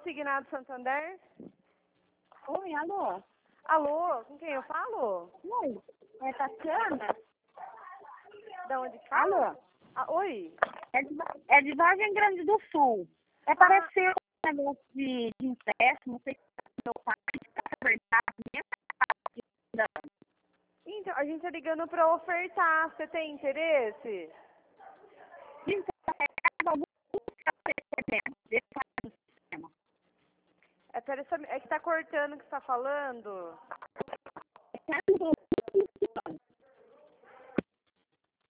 Consignado Santander? Oi, alô? Alô, com quem eu falo? Oi, é Tatiana? Da onde que fala? Alô? Ah, oi? É de Vargem Grande do Sul. É parecer um negócio de empréstimo, não sei se meu pai está verdade mesmo. Então, a gente tá ligando pra ofertar. Você tem interesse? Então, é algum do sistema. É que tá cortando o que você tá falando. É